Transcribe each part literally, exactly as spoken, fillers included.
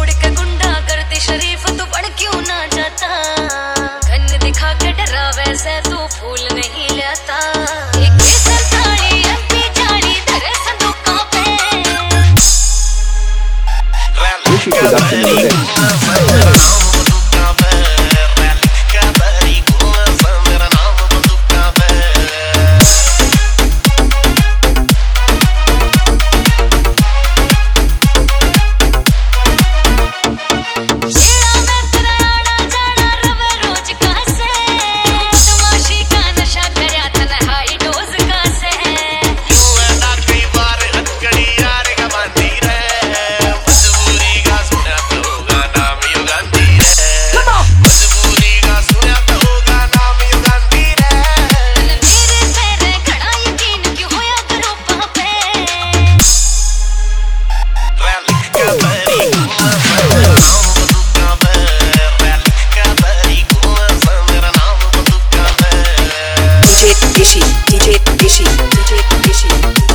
छोड़ के गुंडा करती शरीफ तू बन क्यों ना जाता। गन दिखा के डरा वैसे तू फूल नहीं लेता। एक सरकारी एमपी जाली तेरे संदूकों पे। Ishi, D J Ishi, D J Ishi,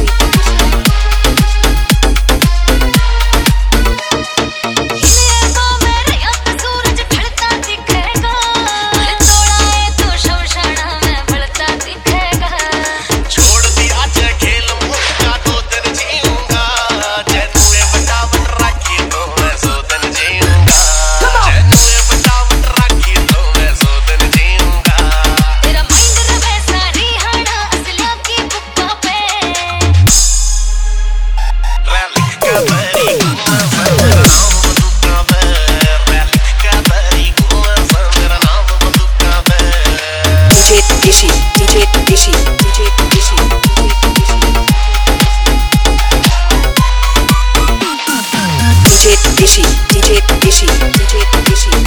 Ishi, D J Ishi, D J Ishi, D J Ishi, D J Ishi, D J Ishi.